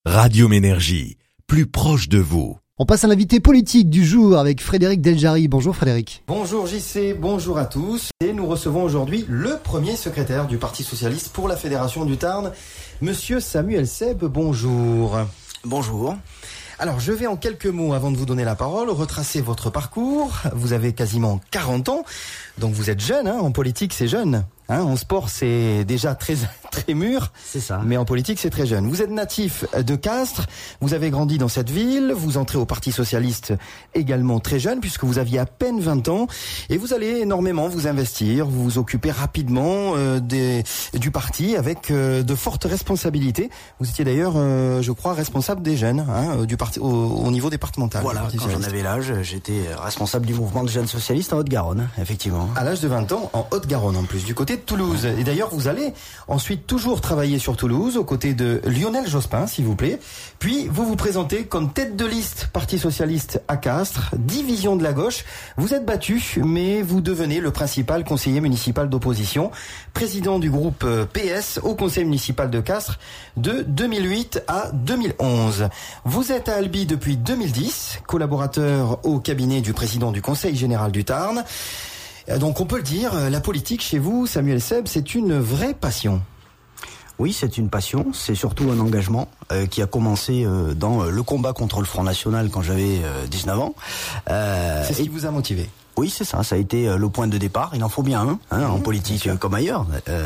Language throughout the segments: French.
Radio Ménergie, plus proche de vous. On passe à l'invité politique du jour avec Frédéric Deljari. Bonjour Frédéric. Bonjour JC, bonjour à tous. Et nous recevons aujourd'hui le premier secrétaire du Parti Socialiste pour la Fédération du Tarn, Monsieur Samuel Seb. Bonjour. Bonjour. Alors, je vais en quelques mots, avant de vous donner la parole, retracer votre parcours. Vous avez quasiment 40 ans, donc vous êtes jeune, en politique c'est jeune. En sport, c'est déjà très mûr. C'est ça. Mais en politique, c'est très jeune. Vous êtes natif de Castres. Vous avez grandi dans cette ville. Vous entrez au Parti Socialiste également très jeune, puisque vous aviez à peine 20 ans. Et vous allez énormément vous investir. Vous vous occupez rapidement du parti avec de fortes responsabilités. Vous étiez d'ailleurs, je crois, responsable des jeunes du parti au niveau départemental. Voilà, quand j'en avais l'âge, j'étais responsable du mouvement des jeunes socialistes en Haute-Garonne, effectivement. À l'âge de 20 ans, en Haute-Garonne en plus, du côté de Toulouse. Et d'ailleurs, vous allez ensuite toujours travailler sur Toulouse, aux côtés de Lionel Jospin, s'il vous plaît. Puis, vous vous présentez comme tête de liste Parti Socialiste à Castres, division de la gauche. Vous êtes battu, mais vous devenez le principal conseiller municipal d'opposition, président du groupe PS au conseil municipal de Castres de 2008 à 2011. Vous êtes à Albi depuis 2010, collaborateur au cabinet du président du conseil général du Tarn. Donc on peut le dire, la politique chez vous, Samuel Seb, c'est une vraie passion. Oui, c'est une passion, c'est surtout un engagement qui a commencé dans le combat contre le Front National quand j'avais 19 ans. C'est ce qui vous a motivé ? Oui, c'est ça, ça a été le point de départ. Il en faut bien en politique comme ailleurs.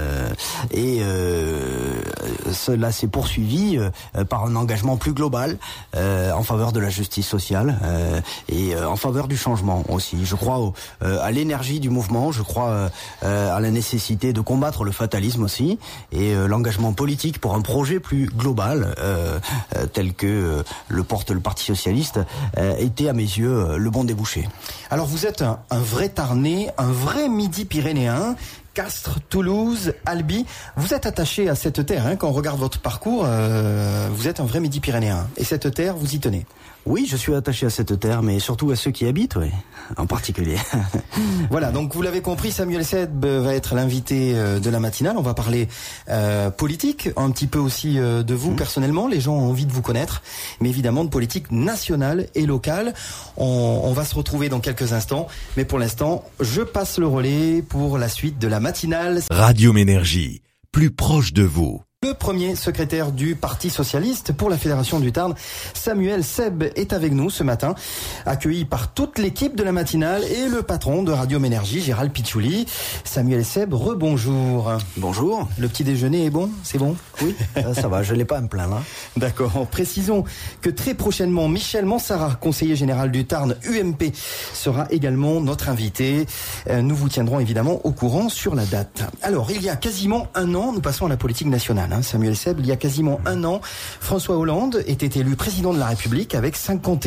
Cela s'est poursuivi par un engagement plus global en faveur de la justice sociale et en faveur du changement aussi. Je crois à l'énergie du mouvement, je crois à la nécessité de combattre le fatalisme aussi, et l'engagement politique pour un projet plus global tel que le porte le Parti Socialiste était à mes yeux le bon débouché. Alors vous êtes un vrai Tarnais, un vrai Midi-Pyrénéen, Castres, Toulouse, Albi. Vous êtes attaché à cette terre, quand on regarde votre parcours, vous êtes un vrai Midi-Pyrénéen. Et cette terre, vous y tenez. Oui, je suis attaché à cette terre, mais surtout à ceux qui y habitent, oui, en particulier. Voilà, donc vous l'avez compris, Samuel Seb va être l'invité de la matinale. On va parler politique, un petit peu aussi de vous personnellement. Les gens ont envie de vous connaître, mais évidemment de politique nationale et locale. On va se retrouver dans quelques instants, mais pour l'instant, je passe le relais pour la suite de la matinale. Radio Ménergie, plus proche de vous. Le premier secrétaire du Parti Socialiste pour la Fédération du Tarn, Samuel Seb, est avec nous ce matin, accueilli par toute l'équipe de la matinale et le patron de Radio Ménergie, Gérald Picciouli. Samuel Seb, rebonjour. Bonjour. Le petit déjeuner est bon ? C'est bon ? Oui, ça va, je n'ai pas à me plaindre. D'accord. Précisons que très prochainement, Michel Mansara, conseiller général du Tarn UMP, sera également notre invité. Nous vous tiendrons évidemment au courant sur la date. Alors, il y a quasiment un an, nous passons à la politique nationale. Samuel Seb, il y a quasiment un an, François Hollande était élu président de la République avec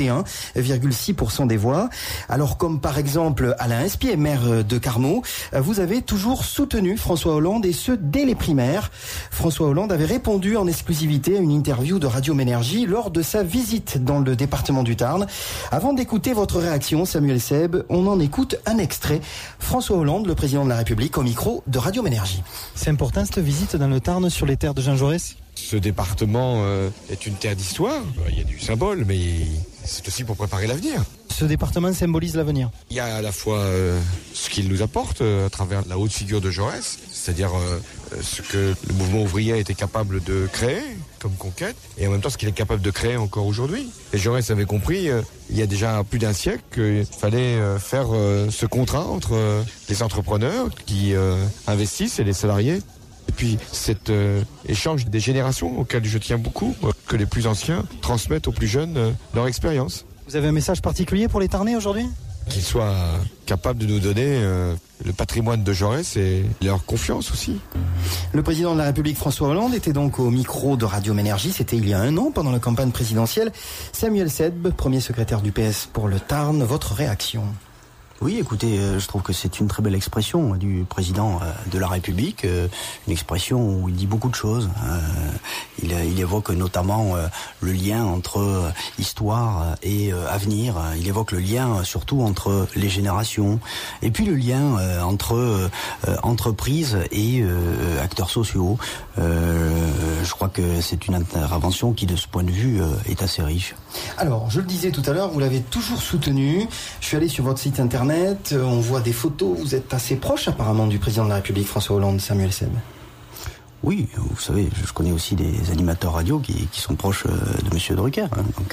51,6% des voix. Alors comme par exemple Alain Espier, maire de Carmaux, vous avez toujours soutenu François Hollande, et ce dès les primaires. François Hollande avait répondu en exclusivité à une interview de Radio Ménergie lors de sa visite dans le département du Tarn. Avant d'écouter votre réaction, Samuel Seb, on en écoute un extrait. François Hollande, le président de la République, au micro de Radio Ménergie. C'est important cette visite dans le Tarn sur les terres de Jean Jaurès ? Ce département est une terre d'histoire. Il y a du symbole, mais c'est aussi pour préparer l'avenir. Ce département symbolise l'avenir. Il y a à la fois ce qu'il nous apporte à travers la haute figure de Jaurès, c'est-à-dire ce que le mouvement ouvrier a été capable de créer comme conquête, et en même temps ce qu'il est capable de créer encore aujourd'hui. Et Jaurès avait compris, il y a déjà plus d'un siècle, qu'il fallait faire ce contrat entre les entrepreneurs qui investissent et les salariés. Et puis cet échange des générations auquel je tiens beaucoup, que les plus anciens transmettent aux plus jeunes leur expérience. Vous avez un message particulier pour les Tarnais aujourd'hui ? Qu'ils soient capables de nous donner le patrimoine de Jaurès et leur confiance aussi. Le président de la République François Hollande était donc au micro de Radio Ménergie, c'était il y a un an pendant la campagne présidentielle. Samuel Seb, premier secrétaire du PS pour le Tarn, votre réaction ? Oui, écoutez, je trouve que c'est une très belle expression du président de la République, une expression où il dit beaucoup de choses. Il évoque notamment le lien entre histoire et avenir. Il évoque le lien surtout entre les générations, et puis le lien entre entreprises et acteurs sociaux. Je crois que c'est une intervention qui, de ce point de vue, est assez riche. Alors, je le disais tout à l'heure, vous l'avez toujours soutenu. Je suis allé sur votre site internet, on voit des photos. Vous êtes assez proche apparemment du président de la République, François Hollande, Samuel Seb. Oui, vous savez, je connais aussi des animateurs radio qui sont proches de Monsieur Drucker. Donc,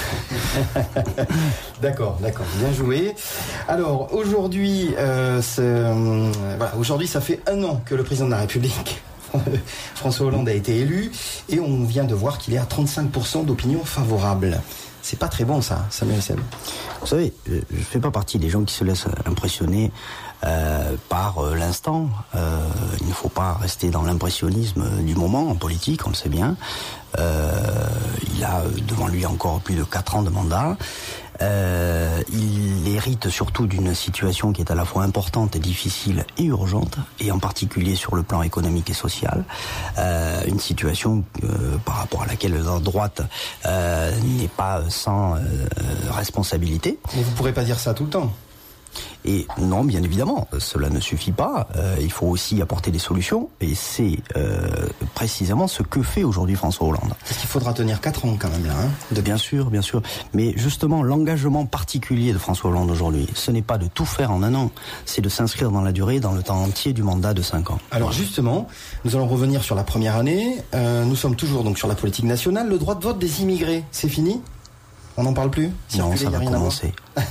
D'accord, bien joué. Alors, aujourd'hui, aujourd'hui, ça fait 1 an que le président de la République, François Hollande, a été élu, et on vient de voir qu'il est à 35% d'opinion favorable. C'est pas très bon ça, Samuel Seb. Vous savez, je fais pas partie des gens qui se laissent impressionner par l'instant. Il ne faut pas rester dans l'impressionnisme du moment en politique, on le sait bien. Il a devant lui encore plus de 4 ans de mandat. Il hérite surtout d'une situation qui est à la fois importante et difficile et urgente, et en particulier sur le plan économique et social. Une situation par rapport à laquelle la droite n'est pas sans responsabilité. Mais vous ne pourrez pas dire ça tout le temps. Et non, bien évidemment, cela ne suffit pas. Il faut aussi apporter des solutions, et c'est précisément ce que fait aujourd'hui François Hollande. Parce qu'il faudra tenir 4 ans quand même là. Bien sûr. Mais justement, l'engagement particulier de François Hollande aujourd'hui, ce n'est pas de tout faire en 1 an, c'est de s'inscrire dans la durée, dans le temps entier du mandat de 5 ans. Alors justement, nous allons revenir sur la première année. Nous sommes toujours donc sur la politique nationale. Le droit de vote des immigrés, c'est fini ? On n'en parle plus ? Non, ça va commencer.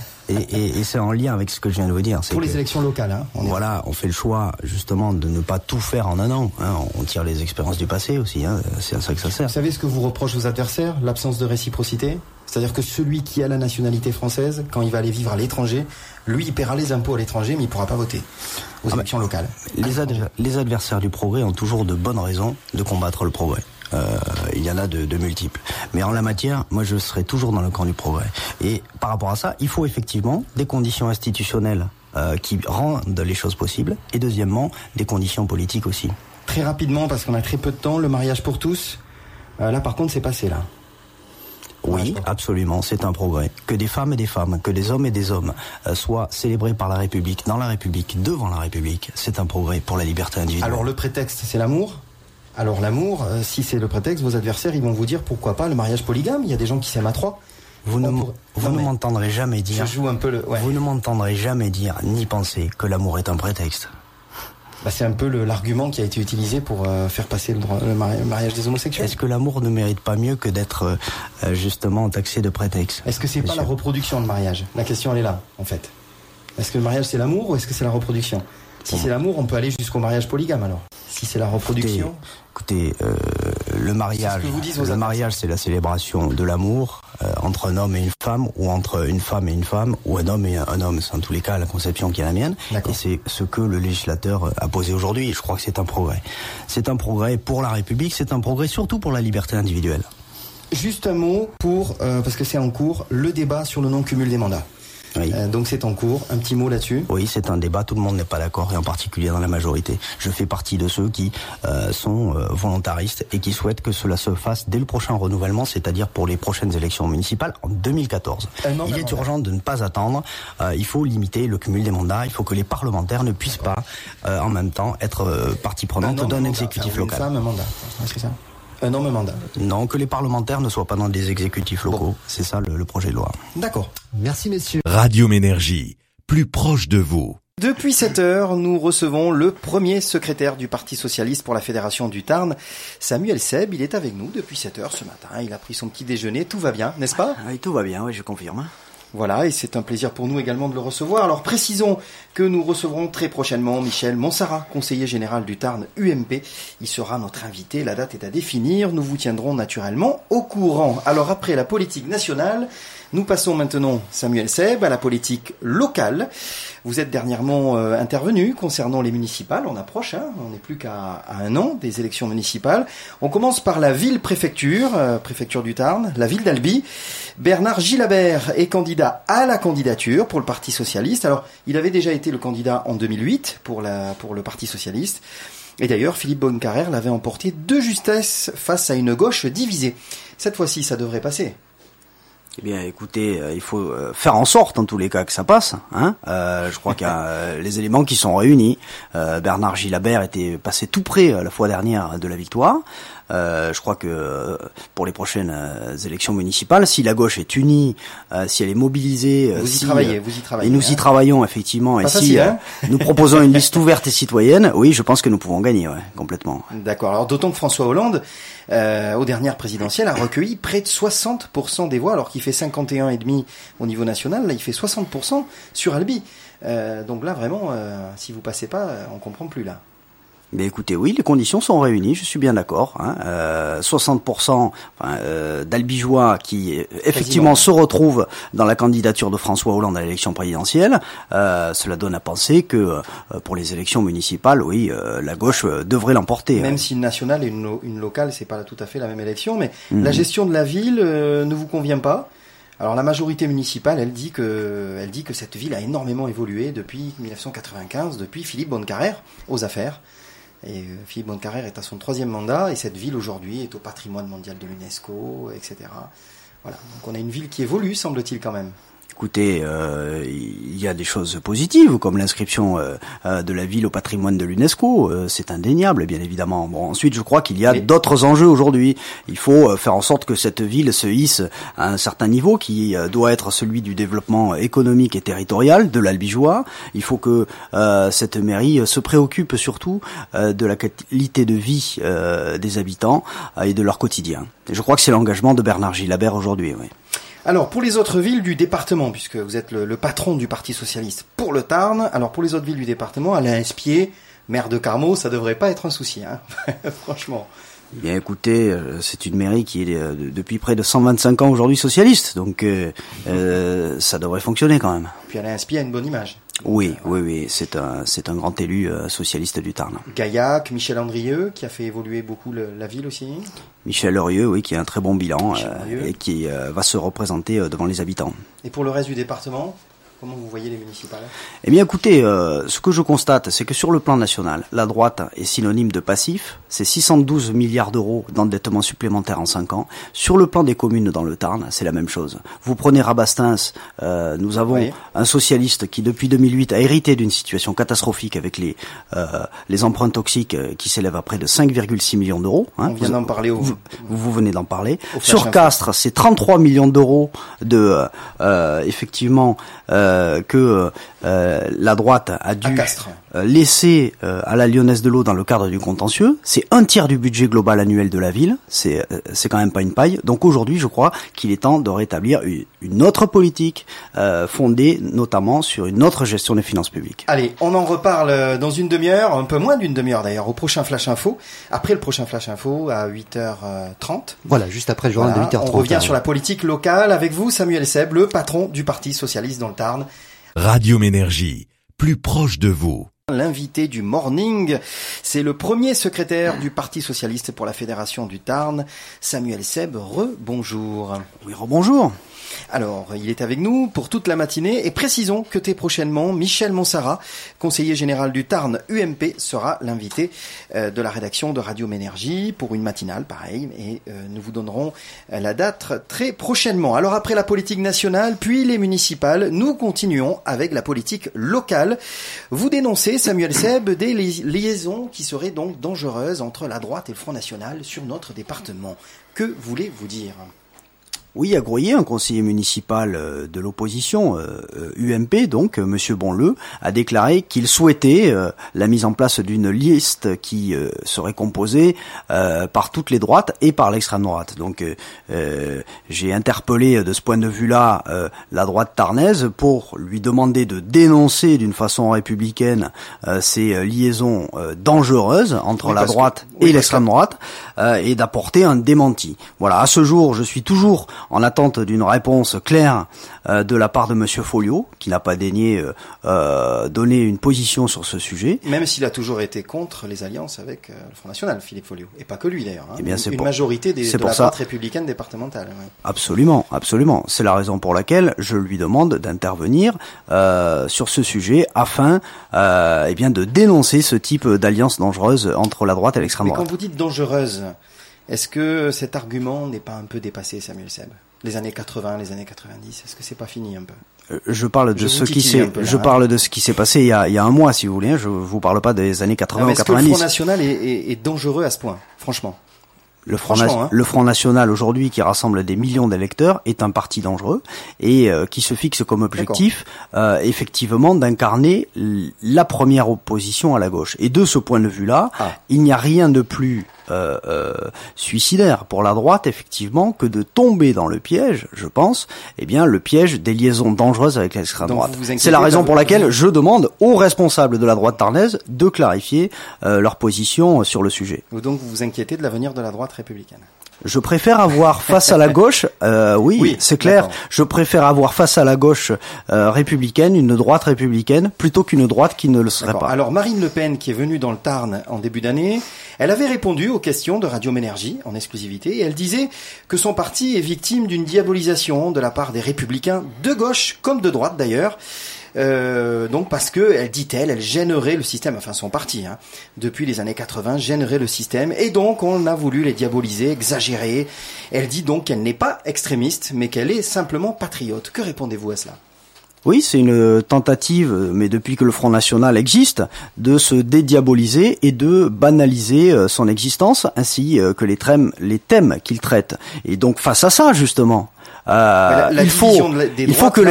Et c'est en lien avec ce que je viens de vous dire. Pour les élections locales. On fait le choix justement de ne pas tout faire en 1 an. On tire les expériences du passé aussi. C'est à ça que ça sert. Vous savez ce que vous reprochent vos adversaires ? L'absence de réciprocité ? C'est-à-dire que celui qui a la nationalité française, quand il va aller vivre à l'étranger, lui, il paiera les impôts à l'étranger, mais il ne pourra pas voter aux élections locales. Les adversaires du progrès ont toujours de bonnes raisons de combattre le progrès. Il y en a de multiples. Mais en la matière, moi je serai toujours dans le camp du progrès. Et par rapport à ça, il faut effectivement des conditions institutionnelles qui rendent les choses possibles. Et deuxièmement, des conditions politiques aussi. Très rapidement, parce qu'on a très peu de temps, le mariage pour tous, là par contre c'est passé là. Oui, absolument, c'est un progrès. Que des femmes et des femmes, que des hommes et des hommes soient célébrés par la République, dans la République, devant la République, c'est un progrès pour la liberté individuelle. Alors le prétexte, c'est l'amour ? Alors l'amour, si c'est le prétexte, vos adversaires, ils vont vous dire pourquoi pas le mariage polygame. Il y a des gens qui s'aiment à 3. Vous ne m'entendrez jamais dire. Je joue un peu le. Ouais. Vous ne m'entendrez jamais dire ni penser que l'amour est un prétexte. C'est un peu l'argument qui a été utilisé pour faire passer le mariage des homosexuels. Est-ce que l'amour ne mérite pas mieux que d'être justement taxé de prétexte ? Est-ce que c'est pas la reproduction de mariage ? La question elle est là, en fait. Est-ce que le mariage c'est l'amour ou est-ce que c'est la reproduction ? Si c'est l'amour, on peut aller jusqu'au mariage polygame alors. Si c'est la reproduction. Écoutez, le mariage, c'est la célébration de l'amour entre un homme et une femme, ou entre une femme et une femme, ou un homme et un homme. C'est en tous les cas la conception qui est la mienne. D'accord. Et c'est ce que le législateur a posé aujourd'hui. Et je crois que c'est un progrès. C'est un progrès pour la République, c'est un progrès surtout pour la liberté individuelle. Juste un mot pour, parce que c'est en cours, le débat sur le non-cumul des mandats. Oui. Donc c'est en cours, un petit mot là-dessus. Oui, c'est un débat, tout le monde n'est pas d'accord, et en particulier dans la majorité. Je fais partie de ceux qui sont volontaristes et qui souhaitent que cela se fasse dès le prochain renouvellement, c'est-à-dire pour les prochaines élections municipales en 2014. Il est urgent de ne pas attendre, il faut limiter le cumul des mandats, il faut que les parlementaires ne puissent pas en même temps être partie prenante d'un exécutif local. Un mandat, c'est ça ? Un homme mandat. Non, que les parlementaires ne soient pas dans des exécutifs locaux. Bon. C'est ça le projet de loi. D'accord. Merci messieurs. Radio Ménergie, plus proche de vous. Depuis 7 heures, nous recevons le premier secrétaire du Parti Socialiste pour la Fédération du Tarn, Samuel Seb. Il est avec nous depuis 7 heures ce matin. Il a pris son petit déjeuner. Tout va bien, n'est-ce pas ? Oui, tout va bien, oui, je confirme. Voilà, et c'est un plaisir pour nous également de le recevoir. Alors précisons que nous recevrons très prochainement Michel Montsarrat, conseiller général du Tarn UMP. Il sera notre invité, la date est à définir, nous vous tiendrons naturellement au courant. Alors après la politique nationale, Nous passons maintenant, Samuel Seb, à la politique locale. Vous êtes dernièrement intervenu concernant les municipales. On approche, on n'est plus qu'à un an des élections municipales. On commence par la ville-préfecture, préfecture du Tarn, la ville d'Albi. Bernard Gilabert est candidat à la candidature pour le Parti Socialiste. Alors, il avait déjà été le candidat en 2008 pour le Parti Socialiste. Et d'ailleurs, Philippe Bonnecarrère l'avait emporté de justesse face à une gauche divisée. Cette fois-ci, ça devrait passer. Eh bien, écoutez, il faut faire en sorte, en tous les cas, que ça passe. Je crois qu'il y a les éléments qui sont réunis. Bernard Gilabert était passé tout près la fois dernière de la victoire. Je crois que pour les prochaines élections municipales, si la gauche est unie, si elle est mobilisée, vous y travaillez. Et nous y travaillons effectivement. Pas et facile, si nous proposons une liste ouverte et citoyenne, oui, je pense que nous pouvons gagner, complètement. D'accord. Alors d'autant que François Hollande, aux dernières présidentielles, a recueilli près de 60% des voix, alors qu'il fait 51,5 au niveau national. Là, il fait 60% sur Albi. Donc là, vraiment, si vous passez pas, on comprend plus là. Mais écoutez, oui, les conditions sont réunies, je suis bien d'accord. 60% d'Albigeois qui effectivement se retrouvent dans la candidature de François Hollande à l'élection présidentielle. Cela donne à penser que pour les élections municipales, oui, la gauche devrait l'emporter. Même si une nationale et une locale, c'est pas tout à fait la même élection, mais la gestion de la ville ne vous convient pas. Alors la majorité municipale, elle dit que cette ville a énormément évolué depuis 1995, depuis Philippe Bonnecarrère aux affaires. Et Philippe Bonnecarrère est à son 3e mandat, et cette ville aujourd'hui est au patrimoine mondial de l'UNESCO, etc. Voilà. Donc on a une ville qui évolue, semble-t-il quand même. Écoutez, il y a des choses positives, comme l'inscription de la ville au patrimoine de l'UNESCO, c'est indéniable, bien évidemment. Bon, ensuite, je crois qu'il y a d'autres enjeux aujourd'hui. Il faut faire en sorte que cette ville se hisse à un certain niveau, qui doit être celui du développement économique et territorial de l'Albigeois. Il faut que cette mairie se préoccupe surtout de la qualité de vie des habitants et de leur quotidien. Et je crois que c'est l'engagement de Bernard Gilabert aujourd'hui, oui. Alors, pour les autres villes du département, puisque vous êtes le patron du Parti Socialiste pour le Tarn, alors pour les autres villes du département, Alain Espier, maire de Carmaux, ça devrait pas être un souci, franchement. Eh bien, écoutez, c'est une mairie qui est depuis près de 125 ans aujourd'hui socialiste, donc ça devrait fonctionner quand même. Puis Alain Espier a une bonne image. Oui, c'est un grand élu socialiste du Tarn. Gaillac, Michel Andrieux, qui a fait évoluer beaucoup la ville aussi. Michel Andrieux, oui, qui a un très bon bilan et qui va se représenter devant les habitants. Et pour le reste du département, comment vous voyez les municipales ? Eh bien, écoutez, ce que je constate, c'est que sur le plan national, la droite est synonyme de passif. C'est 612 milliards d'euros d'endettement supplémentaire en 5 ans. Sur le plan des communes dans le Tarn, c'est la même chose. Vous prenez Rabastens, nous avons un socialiste qui, depuis 2008, a hérité d'une situation catastrophique avec les emprunts toxiques qui s'élèvent à près de 5,6 millions d'euros. On vient d'en parler. Vous venez d'en parler. Sur Castres, c'est 33 millions d'euros effectivement, que la droite a dû laisser à la Lyonnaise de l'eau dans le cadre du contentieux. C'est un tiers du budget global annuel de la ville. C'est quand même pas une paille. Donc aujourd'hui, je crois qu'il est temps de rétablir une autre politique fondée notamment sur une autre gestion des finances publiques. Allez, on en reparle dans une demi-heure, un peu moins d'une demi-heure d'ailleurs, au prochain Flash Info. Après le prochain Flash Info à 8h30. Voilà, juste après le journal de 8h30. On revient sur la politique locale avec vous, Samuel Seb, le patron du Parti Socialiste dans le Tarn. Radio Ménergie, plus proche de vous. L'invité du morning, c'est le premier secrétaire du Parti Socialiste pour la Fédération du Tarn, Samuel Seb. Rebonjour. Oui, rebonjour. Alors, il est avec nous pour toute la matinée et précisons que très prochainement, Michel Montsarrat, conseiller général du Tarn UMP, sera l'invité de la rédaction de Radio Ménergie pour une matinale, pareil, et nous vous donnerons la date très prochainement. Alors après la politique nationale, puis les municipales, nous continuons avec la politique locale. Vous dénoncez, Samuel Seb, des liaisons qui seraient donc dangereuses entre la droite et le Front National sur notre département. Que voulez-vous dire ? Oui, à Groyer, un conseiller municipal de l'opposition, UMP, donc, Monsieur Bonleu, a déclaré qu'il souhaitait la mise en place d'une liste qui serait composée par toutes les droites et par l'extrême droite. Donc, j'ai interpellé de ce point de vue-là la droite tarnaise pour lui demander de dénoncer d'une façon républicaine ces liaisons dangereuses entre la droite et l'extrême droite et d'apporter un démenti. Voilà, à ce jour, je suis toujours en attente d'une réponse claire de la part de Monsieur Folliot, qui n'a pas daigné donner une position sur ce sujet. Même s'il a toujours été contre les alliances avec le Front National, Philippe Folliot. Et pas que lui d'ailleurs. Hein. Eh bien, une majorité de la droite républicaine départementale. Ouais. Absolument, absolument. C'est la raison pour laquelle je lui demande d'intervenir sur ce sujet afin de dénoncer ce type d'alliance dangereuse entre la droite et l'extrême droite. Mais quand vous dites dangereuse, est-ce que cet argument n'est pas un peu dépassé, Samuel Seb ? Les années 80, les années 90, est-ce que c'est pas fini un peu ? Je parle de ce qui s'est passé il y a un mois, si vous voulez. Je vous parle pas des années 80 ou 90. Est-ce que le Front National est dangereux à ce point, franchement ? Le Front National aujourd'hui, qui rassemble des millions d'électeurs, est un parti dangereux et qui se fixe comme objectif effectivement d'incarner la première opposition à la gauche. Et de ce point de vue-là, il n'y a rien de plus suicidaire pour la droite, effectivement, que de tomber dans le piège, je pense, le piège des liaisons dangereuses avec l'extrême droite. C'est la raison pour laquelle je demande aux responsables de la droite tarnaise de clarifier leur position sur le sujet. Donc vous vous inquiétez de l'avenir de la droite républicaine ? Je préfère avoir face à la gauche, oui, c'est clair, d'accord. Je préfère avoir face à la gauche républicaine, une droite républicaine, plutôt qu'une droite qui ne le serait pas. Alors Marine Le Pen, qui est venue dans le Tarn en début d'année, elle avait répondu aux questions de Radio Ménergie en exclusivité, et elle disait que son parti est victime d'une diabolisation de la part des républicains, de gauche comme de droite d'ailleurs. Donc parce que, elle gênerait le système, enfin son parti, depuis les années 80, gênerait le système, et donc on a voulu les diaboliser, exagérer. Elle dit donc qu'elle n'est pas extrémiste, mais qu'elle est simplement patriote. Que répondez-vous à cela ? Oui, c'est une tentative, mais depuis que le Front National existe, de se dédiaboliser et de banaliser son existence, ainsi que les thèmes qu'il traite. Et donc face à ça, justement, il faut que les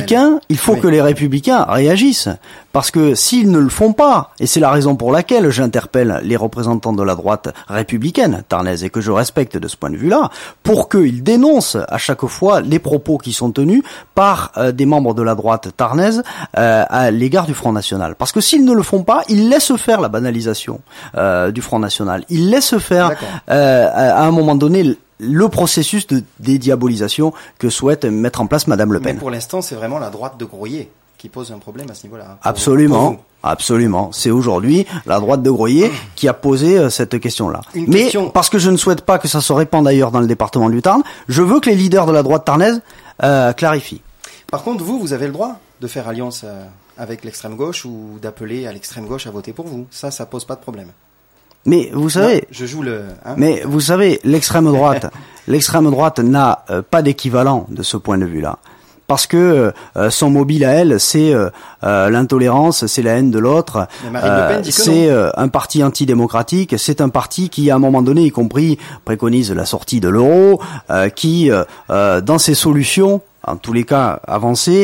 républicains réagissent, parce que s'ils ne le font pas, et c'est la raison pour laquelle j'interpelle les représentants de la droite républicaine tarnaise et que je respecte de ce point de vue-là, pour qu'ils dénoncent à chaque fois les propos qui sont tenus par des membres de la droite tarnaise à l'égard du Front National. Parce que s'ils ne le font pas, ils laissent faire la banalisation du Front National. Ils laissent faire à un moment donné le processus de dédiabolisation que souhaite mettre en place Madame Le Pen. Mais pour l'instant, c'est vraiment la droite de Groyer qui pose un problème à ce niveau-là. Absolument. C'est aujourd'hui la droite de Groyer qui a posé cette question-là. Parce que je ne souhaite pas que ça se répande ailleurs dans le département du Tarn, je veux que les leaders de la droite tarnaise clarifient. Par contre, vous avez le droit de faire alliance avec l'extrême gauche ou d'appeler à l'extrême gauche à voter pour vous. Ça pose pas de problème. Mais vous savez, mais vous savez, l'extrême droite n'a pas d'équivalent de ce point de vue-là, parce que son mobile à elle, c'est l'intolérance, c'est la haine de l'autre, c'est un parti antidémocratique, c'est un parti qui, à un moment donné, y compris, préconise la sortie de l'euro, qui, dans ses solutions, en tous les cas avancées,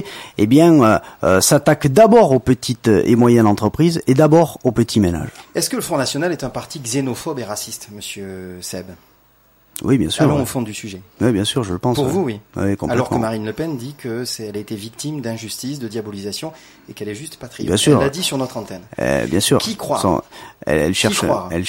s'attaque d'abord aux petites et moyennes entreprises et d'abord aux petits ménages. Est-ce que le Front National est un parti xénophobe et raciste, monsieur Seb ? Oui, bien sûr. Allons au fond du sujet. Oui, bien sûr, je le pense. Pour vous, oui. Oui, complètement. Alors que Marine Le Pen dit que elle a été victime d'injustice, de diabolisation, et qu'elle est juste patriote. Bien sûr. Elle l'a dit sur notre antenne. Bien sûr. Qui croit ? Elle cherche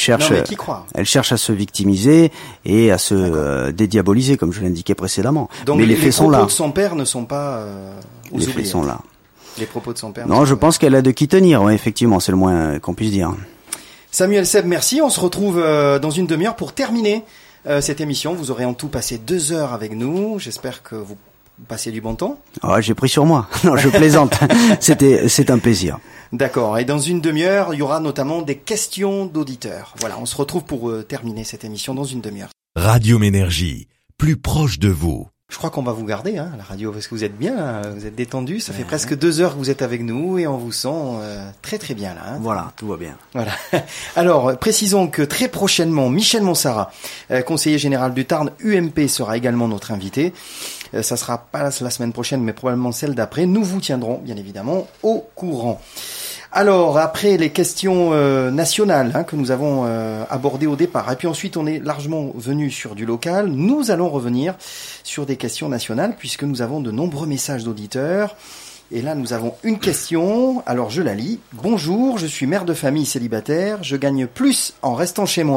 à se victimiser et à se dédiaboliser, comme je l'indiquais précédemment. Donc mais les faits sont là. Les propos de son père ne sont pas aux oubliettes. Les faits sont là. Les propos de son père. Non, je pense qu'elle a de qui tenir. Oui, effectivement, c'est le moins qu'on puisse dire. Samuel Seb, merci. On se retrouve dans une demi-heure pour terminer cette émission. Vous aurez en tout passé 2 heures avec nous. J'espère que vous passez du bon temps. Ah, j'ai pris sur moi. Non, je plaisante. C'est un plaisir. D'accord. Et dans une demi-heure, il y aura notamment des questions d'auditeurs. Voilà, on se retrouve pour terminer cette émission dans une demi-heure. Radio Ménergie, plus proche de vous. Je crois qu'on va vous garder, à la radio, parce que vous êtes bien, là, vous êtes détendu. Ça fait presque 2 heures que vous êtes avec nous et on vous sent très très bien là. Voilà, tout va bien. Voilà. Alors, précisons que très prochainement, Michel Montsarrat, conseiller général du Tarn, UMP, sera également notre invité. Ça sera pas la semaine prochaine, mais probablement celle d'après. Nous vous tiendrons, bien évidemment, au courant. Alors, après les questions nationales que nous avons abordées au départ, et puis ensuite on est largement venu sur du local, nous allons revenir sur des questions nationales, puisque nous avons de nombreux messages d'auditeurs. Et là, nous avons une question, alors je la lis. « Bonjour, je suis mère de famille célibataire, je gagne plus en restant chez moi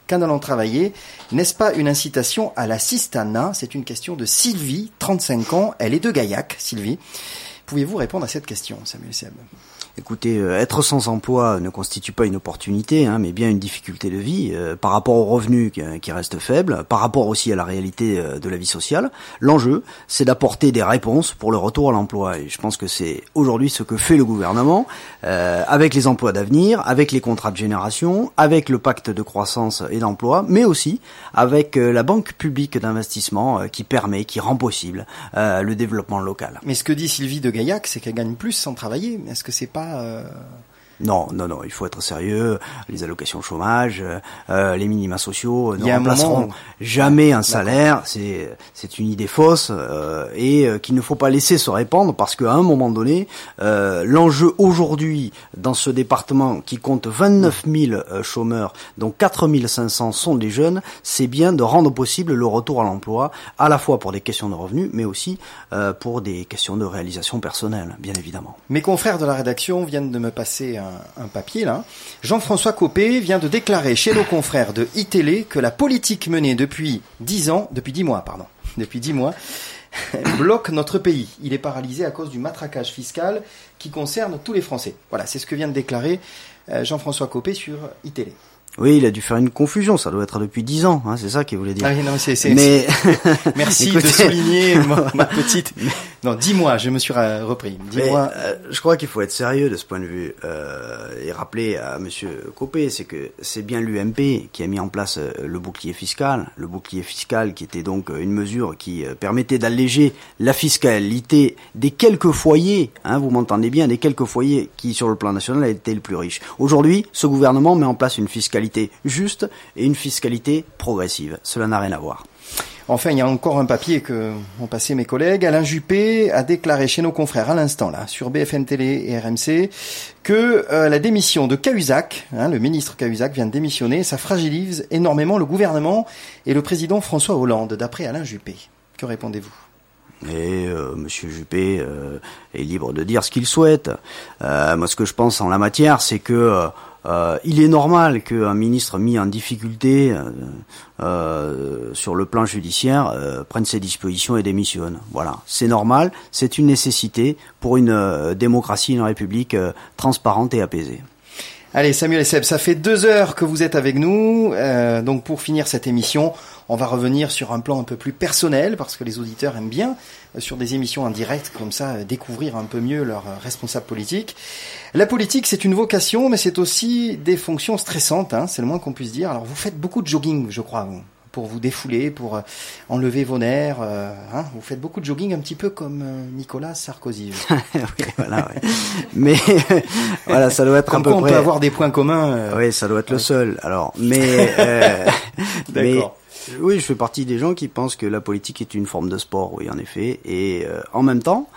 qu'en allant travailler, n'est-ce pas une incitation à l'assistanat? C'est une question de Sylvie, 35 ans. Elle est de Gaillac, Sylvie. Pouvez-vous répondre à cette question, Samuel Seb? Écoutez, être sans emploi ne constitue pas une opportunité, mais bien une difficulté de vie par rapport aux revenus qui restent faibles, par rapport aussi à la réalité de la vie sociale. L'enjeu, c'est d'apporter des réponses pour le retour à l'emploi. Et je pense que c'est aujourd'hui ce que fait le gouvernement avec les emplois d'avenir, avec les contrats de génération, avec le pacte de croissance et d'emploi, mais aussi avec la banque publique d'investissement qui permet, qui rend possible le développement local. Mais ce que dit Sylvie de Gaillac, c'est qu'elle gagne plus sans travailler. Est-ce que c'est pas... Non, il faut être sérieux. Les allocations chômage, les minima sociaux ne remplaceront jamais un salaire. C'est une idée fausse et qu'il ne faut pas laisser se répandre parce qu'à un moment donné, l'enjeu aujourd'hui dans ce département qui compte 29 000 chômeurs, dont 4 500 sont des jeunes, c'est bien de rendre possible le retour à l'emploi, à la fois pour des questions de revenus, mais aussi pour des questions de réalisation personnelle, bien évidemment. Mes confrères de la rédaction viennent de me passer un papier là. Jean-François Copé vient de déclarer chez nos confrères de iTélé que la politique menée depuis 10 mois, bloque notre pays. Il est paralysé à cause du matraquage fiscal qui concerne tous les Français. Voilà, c'est ce que vient de déclarer Jean-François Copé sur iTélé. Oui, il a dû faire une confusion, ça doit être depuis 10 ans, c'est ça qu'il voulait dire. Ah oui, non, Mais merci écoutez... de souligner ma petite... Non, 10 mois, je me suis repris. 10 mois. Je crois qu'il faut être sérieux de ce point de vue et rappeler à monsieur Copé, c'est que c'est bien l'UMP qui a mis en place le bouclier fiscal qui était donc une mesure qui permettait d'alléger la fiscalité des quelques foyers, vous m'entendez bien, des quelques foyers qui sur le plan national étaient les plus riches. Aujourd'hui, ce gouvernement met en place une fiscalité juste et une fiscalité progressive. Cela n'a rien à voir. Enfin, il y a encore un papier que ont passé mes collègues. Alain Juppé a déclaré chez nos confrères à l'instant, là, sur BFM Télé et RMC, que la démission de Cahuzac, le ministre Cahuzac vient de démissionner, ça fragilise énormément le gouvernement et le président François Hollande, d'après Alain Juppé. Que répondez-vous? Et monsieur Juppé est libre de dire ce qu'il souhaite. Moi, ce que je pense en la matière, c'est que il est normal qu'un ministre mis en difficulté sur le plan judiciaire prenne ses dispositions et démissionne. Voilà, c'est normal, c'est une nécessité pour une démocratie, une république transparente et apaisée. Allez, Samuel Seb, ça fait 2 heures que vous êtes avec nous. Donc pour finir cette émission, on va revenir sur un plan un peu plus personnel, parce que les auditeurs aiment bien, sur des émissions en direct, comme ça, découvrir un peu mieux leurs responsables politiques. La politique, c'est une vocation, mais c'est aussi des fonctions stressantes, c'est le moins qu'on puisse dire. Alors vous faites beaucoup de jogging, je crois, pour vous défouler, pour enlever vos nerfs. Vous faites beaucoup de jogging, un petit peu comme Nicolas Sarkozy. Oui, voilà, ouais. Mais voilà, ça doit être comme à peu près... on peut avoir des points communs. Oui, ça doit être le seul. Alors, mais d'accord. Oui, je fais partie des gens qui pensent que la politique est une forme de sport, oui, en effet. Et en même temps,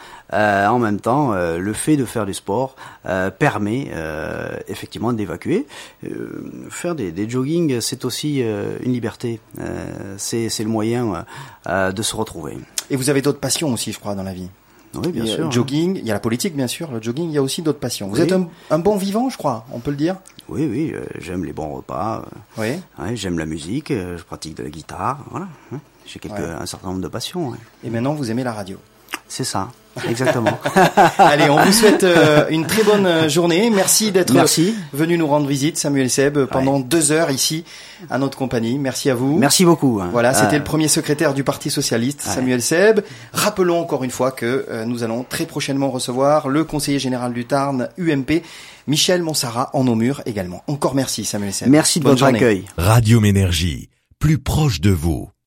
le fait de faire du sport permet effectivement d'évacuer. Faire des jogging, c'est aussi une liberté. C'est le moyen de se retrouver. Et vous avez d'autres passions aussi, je crois, dans la vie. Oui, bien sûr. Le jogging, il y a la politique, bien sûr. Le jogging, il y a aussi d'autres passions. Vous êtes un bon vivant, je crois, on peut le dire. Oui, j'aime les bons repas. Oui. J'aime la musique. Je pratique de la guitare. Voilà. J'ai un certain nombre de passions. Et maintenant, vous aimez la radio. C'est ça, exactement. Allez, on vous souhaite une très bonne journée. Merci d'être venu nous rendre visite, Samuel Seb, pendant 2 heures ici à notre compagnie. Merci à vous. Merci beaucoup. Voilà, c'était le premier secrétaire du Parti Socialiste, Samuel Seb. Rappelons encore une fois que nous allons très prochainement recevoir le conseiller général du Tarn, UMP, Michel Montsarrat, en Aumur également. Encore merci, Samuel Seb. Merci de votre accueil. Radium Énergie, plus proche de vous.